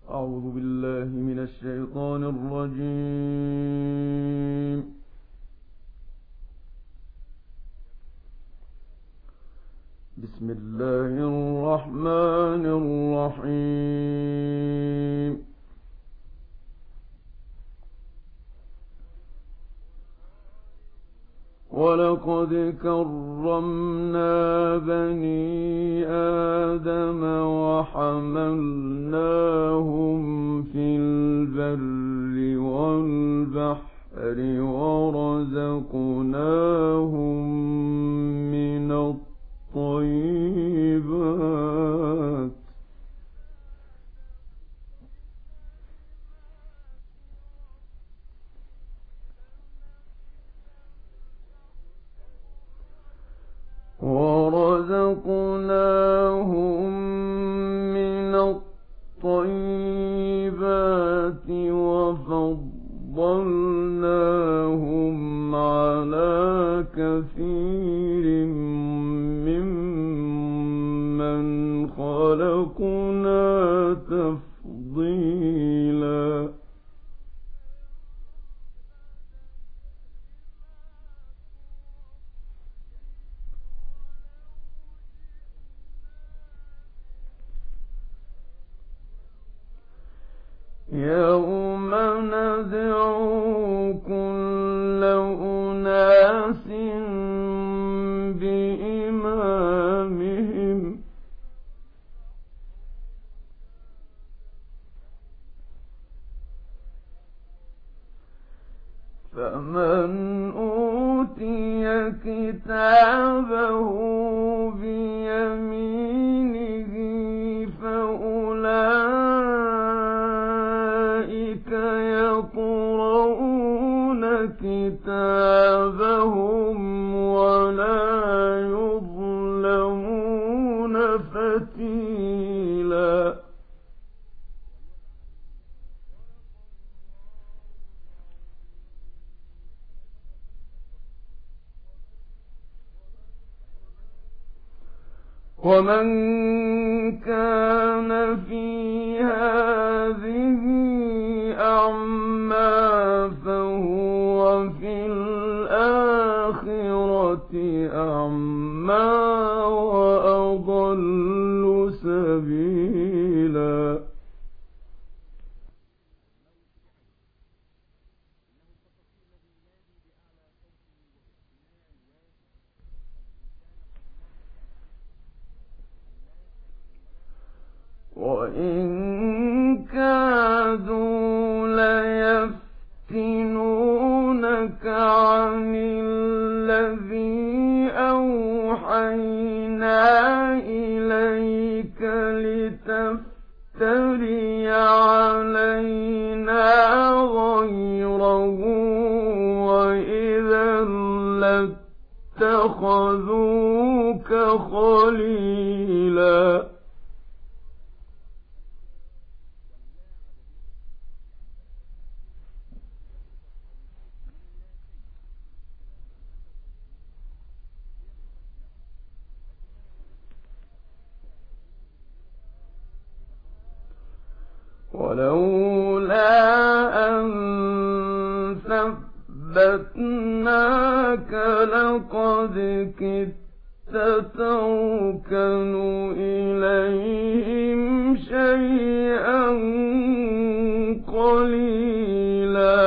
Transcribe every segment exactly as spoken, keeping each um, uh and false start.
أعوذ بالله من الشيطان الرجيم. بسم الله الرحمن الرحيم. ولقد كرمنا بني آدم وحملناهم في البر والبحر ورزقناهم من الطيبات ورزقناهم من الطيبات وفضلناهم على كثير ممن خلقنا تفضيلا. يوم ندعو كل أناس بإمامهم فمن أوتي كتابه بيمينه فأولئك يقرؤون كتابهم ولا يظلمون فتيلا. ومن كان في هذه أعمى فهو في الآخرة أعمى وأضل سبيلا. وإن كادوا ليفتنونك عن الذي أوحينا إليك لتفتري علينا غيره وإذا لاتخذوك خليلا. ولولا أن ثبتناك لقد كدت تركن إليهم شيئا قليلا.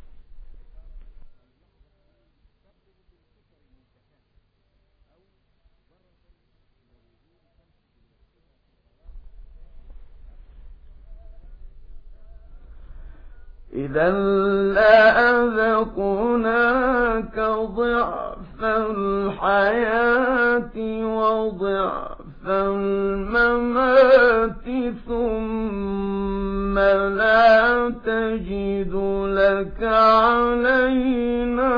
إذا لأذقناك ضعف الحياة وضعف الممات ثم لا تجد لك علينا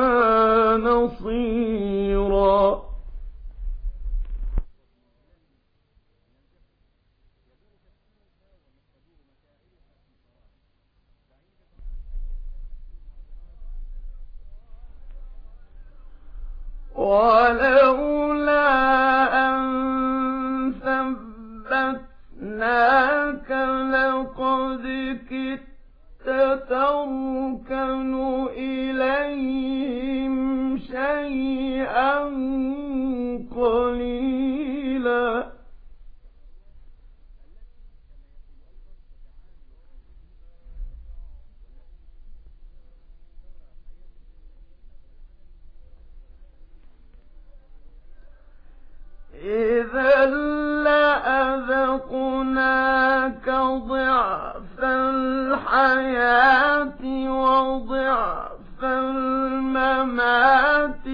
نصيرا. ولولا أن ثبتناك لقد تحويلا إذا لأذقناك ضعف الحياة وضعف الممات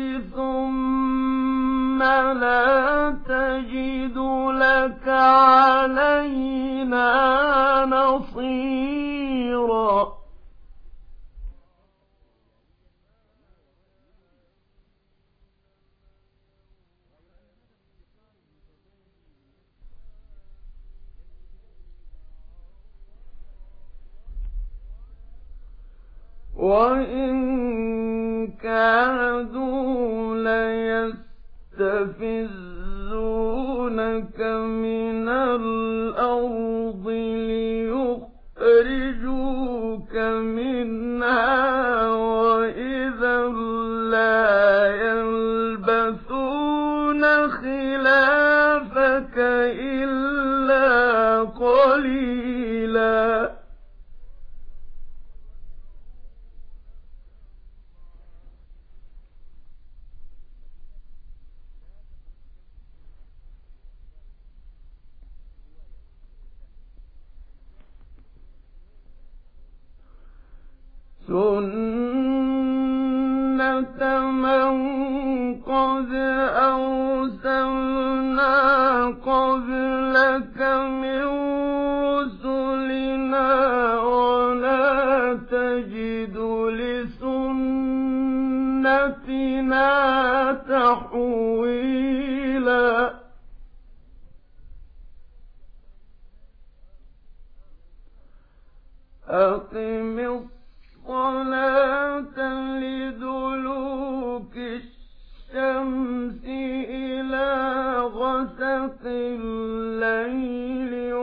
ثم لا تجد لك علينا نصيرا وإن كادوا ليستفزونك من الأرض ليخرجوك منها وإذا لا يلبثون خلافك إلا قليلا سنة من قد أرسلنا قبلك من رسلنا ولا تجد لسنتنا تحويلا أقم الصلاة لدلوك الشمس إلى غسق الليل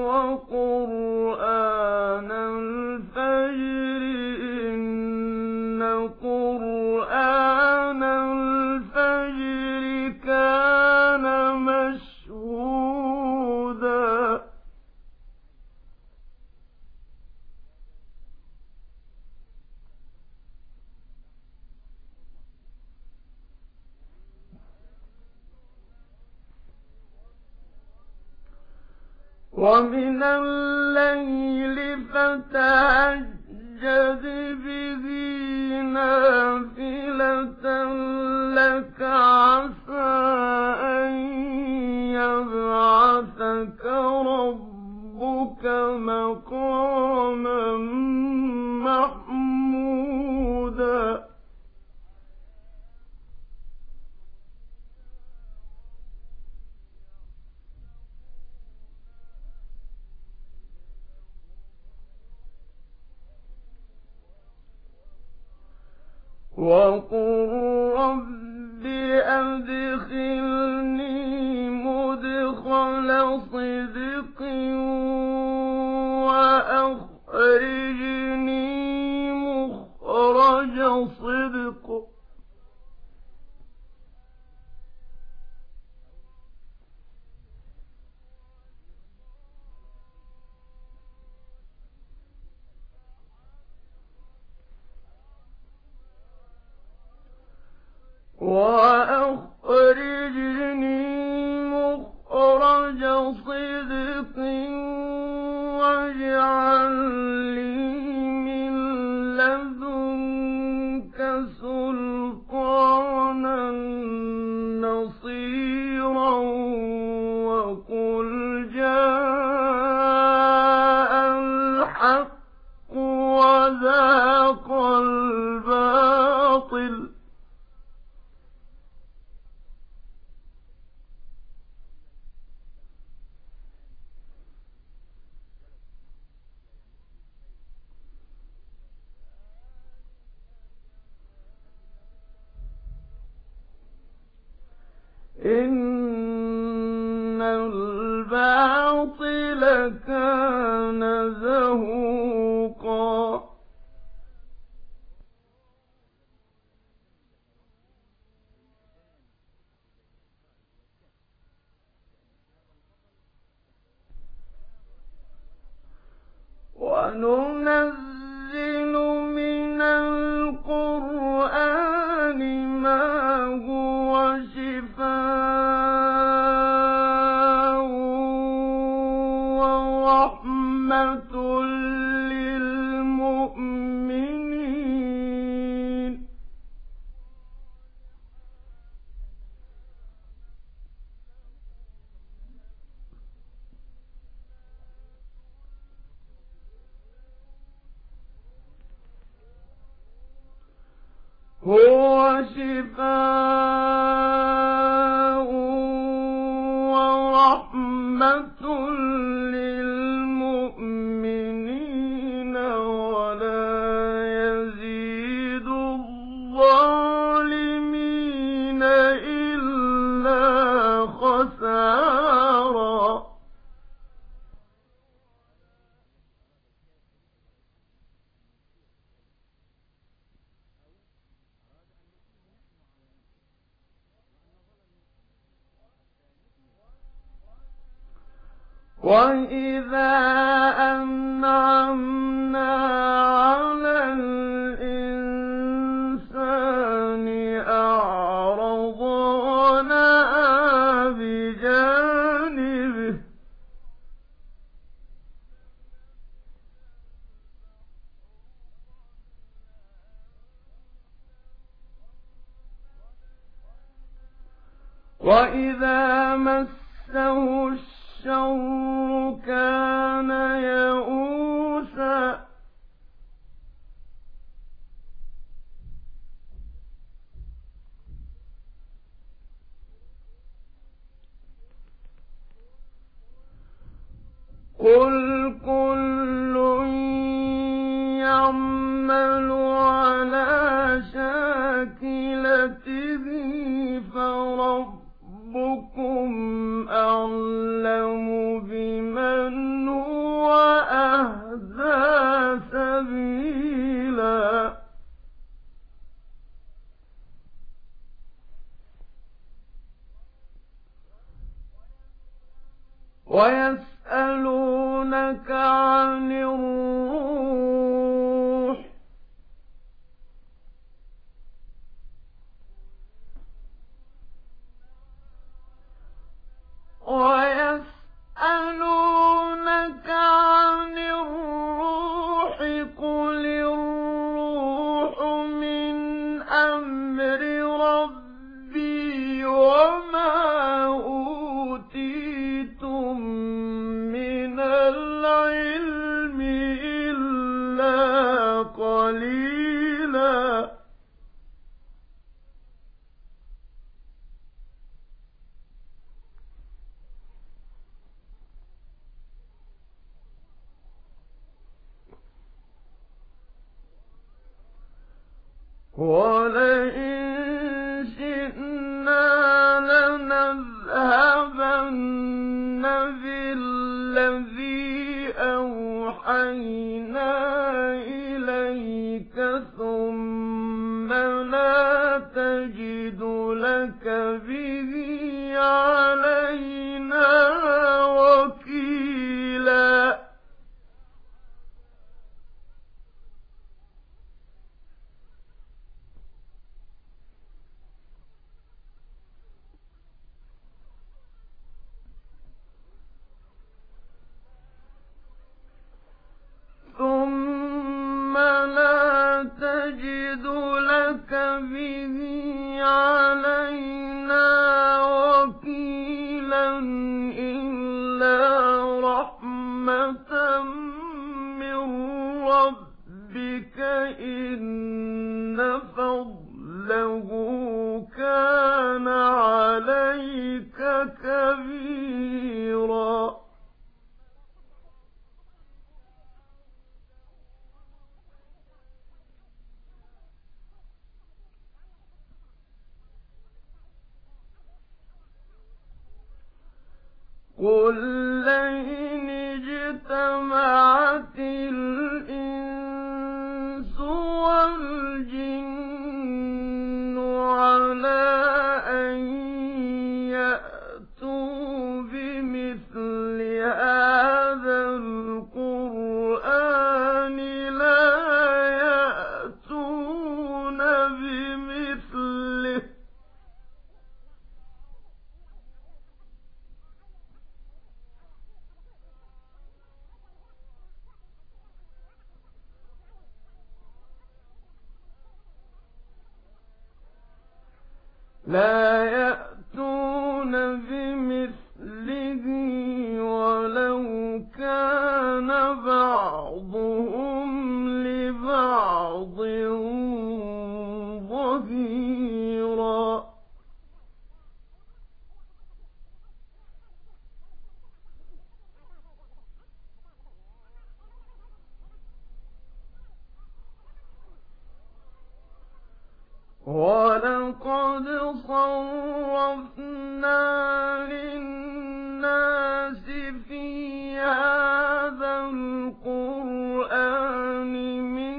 وقرآن الفجر إن قرآن الفجر كان مشهودا ومن الليل فتهجد به نافلة لك عسى أن يبعثك ربك مقاما محمودا وقل رب أدخلني مدخل صدق وأخرجني مخرج صدق وأخرجني مخرج صدق واجعل لي من لدنك سلطانا نصيرا وقل جاء الحق وزهق الباطل إن الباطل كان زهوقا وَنُنَزِّلُ مِنَ الْقُرْآنِ مَا هُوَ شِفَاءٌ وَرَحْمَةٌ لِّلْمُؤْمِنِينَ هُوَ شِفَاءٌ وَرَحْمَةٌ لِّلْمُؤْمِنِينَ وَلَا يَزِيدُ الظَّالِمِينَ إِلَّا خَسَارًا. وَإِذَا أَنْعَمْنَا عَلَى الْإِنسَانِ أَعْرَضَ وَنَأَىٰ بِجَانِبِهِ وَإِذَا مَسَّهُ الشَّرُّ كَانَ يَئُوسًا. قُلْ كُلٌّ يَعْمَلُ عَلَىٰ شَاكِلَتِهِ فَرَبُّكُمْ أَعْلَمُ بِمَنْ هُوَ أَهْدَىٰ سَبِيلًا. وَيَسْأَلُونَكَ عَنِ الرُّوحِ وَيَسْأَلُونَكَ عَنِ الرُّوحِ قُلِ الرُّوحُ مِنْ أَمْرِ رَبِّي وَمَا أُوتِيتُم مِّنَ الْعِلْمِ إِلَّا قَلِيلًا. وَلَئِن شِئْنَا لَنَذْهَبَنَّ بِالَّذِي أَوْحَيْنَا إِلَيْكَ ثُمَّ لَا تَجِدُ لَكَ بِهِ عَلَيْنَا وَكِيلًا. ثُمَّ لَا تَجِدُ لَكَ بِهِ عَلَيْنَا وَكِيلًا إِلَّا رَحْمَةً مِّن رَّبِّكَ إِنَّ فَضْلَهُ كَانَ عَلَيْكَ كَبِيرًا. قُل لَّئِنِ اجْتَمَعَتِ الْإِنسُ وَالْجِنُّ عَلَىٰ أَن يَأْتُوا بِمِثْلِ هَٰذَا الْقُرْآنِ لا يأتون بمثله ولو كان بعضهم لبعض ظهيرا ولقد صرفنا للناس في هذا القرآن من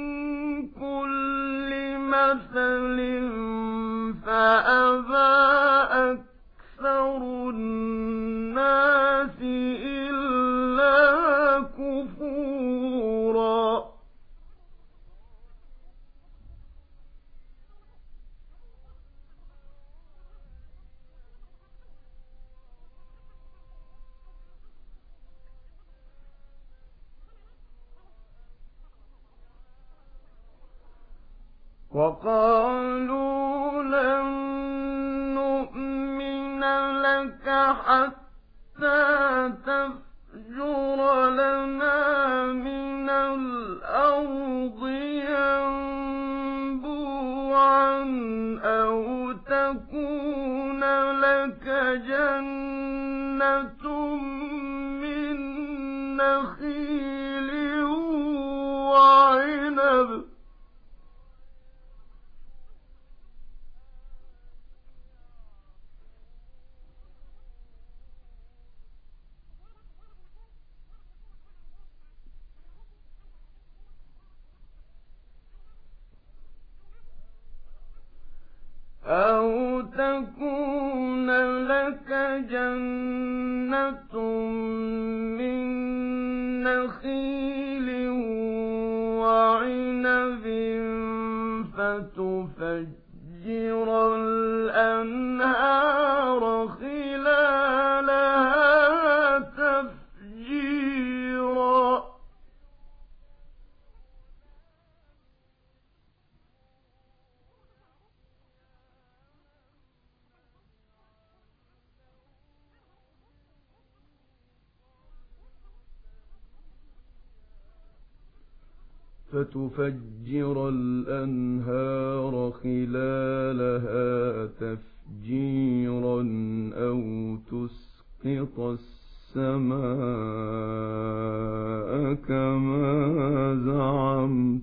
كل مثل فأبى أكثر الناس إلا كفورا وقالوا لن نؤمن لك حتى تفجر لنا من الأرض ينبوعا أو تكون لك جنة من نخيل وعنب أو تكون لك جنة من نخيل وعنب فتفجر الأنهار خلالها تفجيرا فتفجر الأنهار خلالها تفجيرا أو تسقط السماء كما زعمت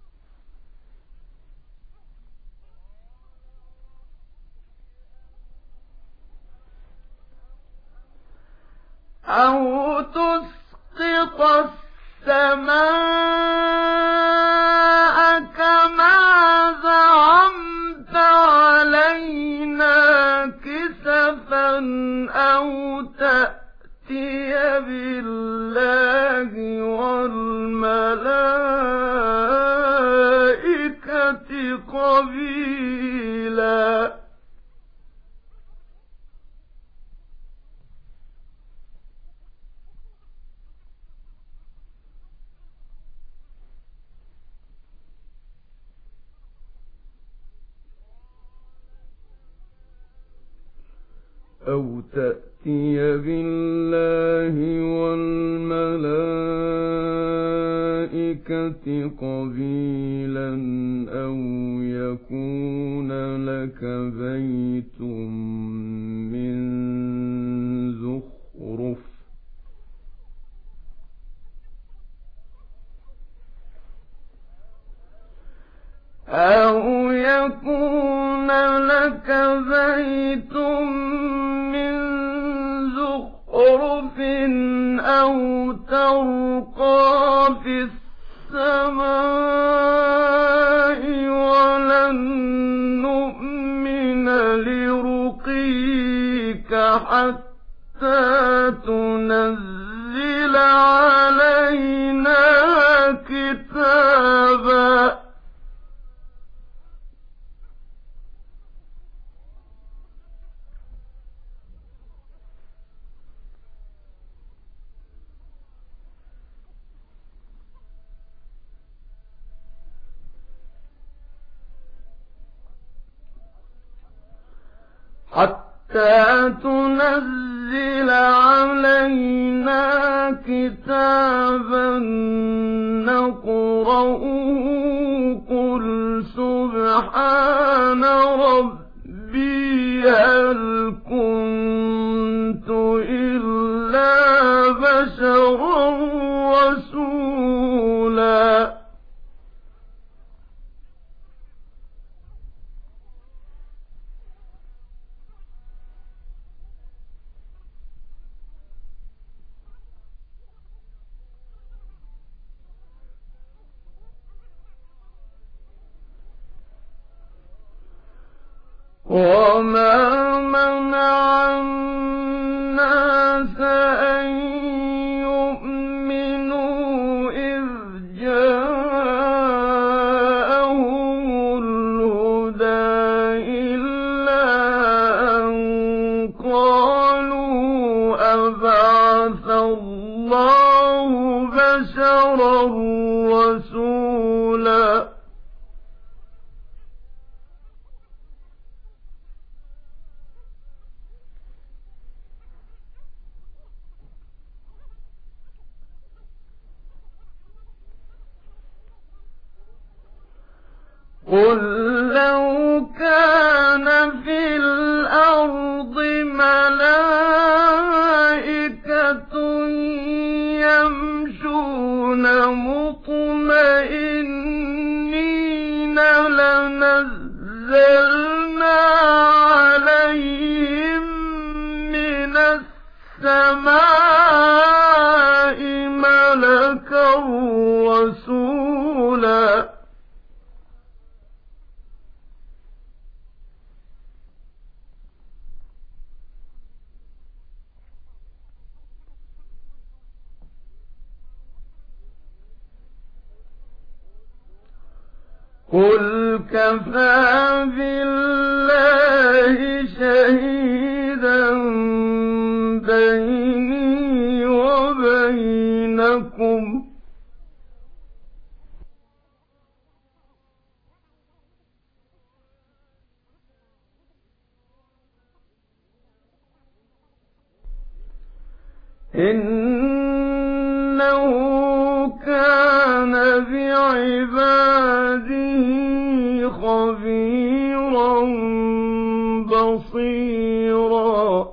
أو تسقط السماء كما زعمت علينا كسفا أو تأتي بالله والملائكة قبيلا أو تأتي بالله والملائكة قبيلا أو يكون لك بيت من زخرف أو يكون لك بيت من زخرف أو ترقى في السماء ولن نؤمن لرقيك حتى تنزل علينا كتابا حتى تنزل علينا كتابا نقرأه قل سبحان ربي هل كنت إلا بشرا رسولا وما منع الناس أن يؤمنوا إذ جاءهم الهدى إلا أن قالوا أبعث الله بشرا رسولا قل لو كان في الأرض ملائكة يمشون مطمئنين لنزلنا عليهم من السماء ملكا رسولا قل كفى بالله شهيدا بيني وبينكم إنه كان بعباده خبيرا بصيرا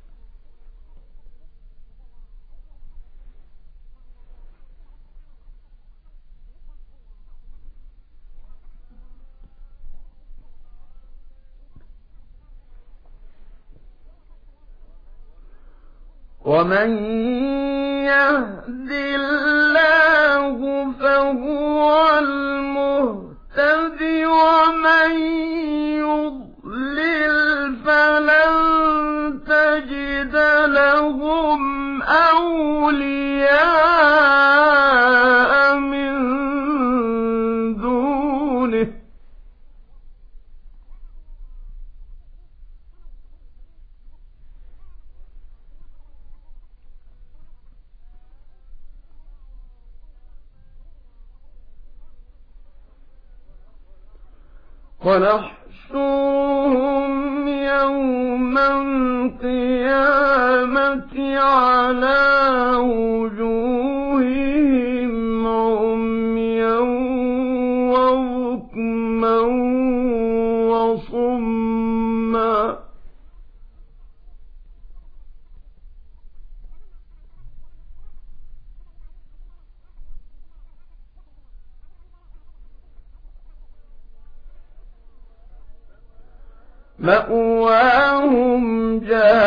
ومن يهد الله فهو المهتد ومن يضلل فلن تجد لهم أولياء من دونه ونحشرهم يوم القيامة على وجوههم عميا وبكما وصما مأواهم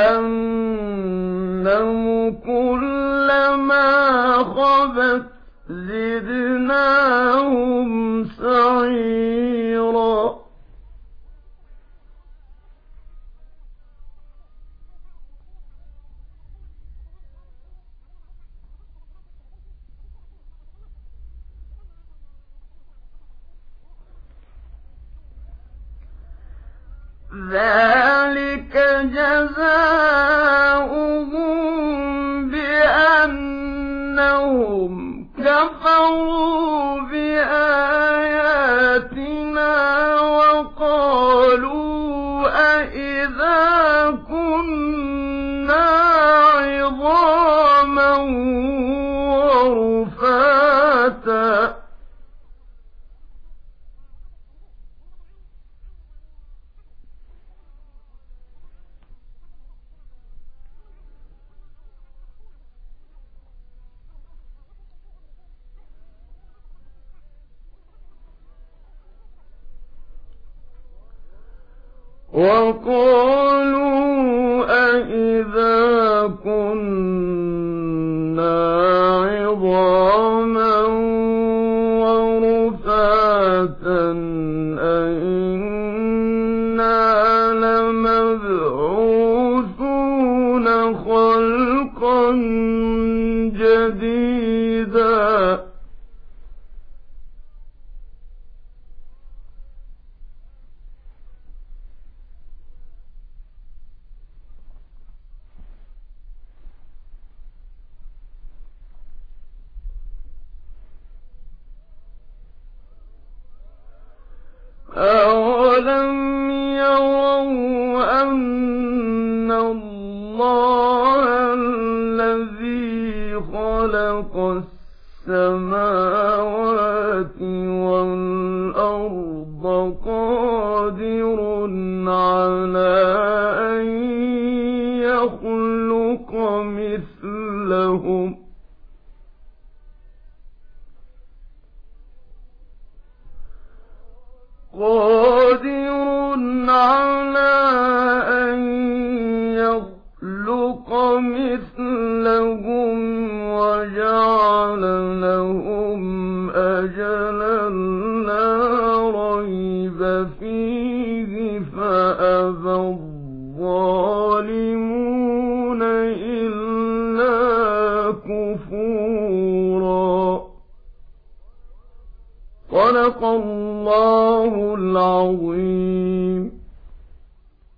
جهنم كلما خبت زدناهم سعيرا ذلك جزاؤهم بأنهم كفروا بآياتنا وقالوا أإذا كنا وقالوا أإذا كنا عظاما ورفاتا أإنا لمبعوثون خلقا جديدا أَوَلَمْ يَرَوْا أَنَّ اللَّهَ الَّذِي خَلَقَ السَّمَاوَاتِ وَالْأَرْضَ قَادِرٌ عَلَىٰ أَن يَخْلُقَ مِثْلَهُمْ قادر على أن يخلق مثلهم وجعل لهم أجلا لا ريب فيه فأبى الظالمون إلا كفورا. صدق الله العظيم.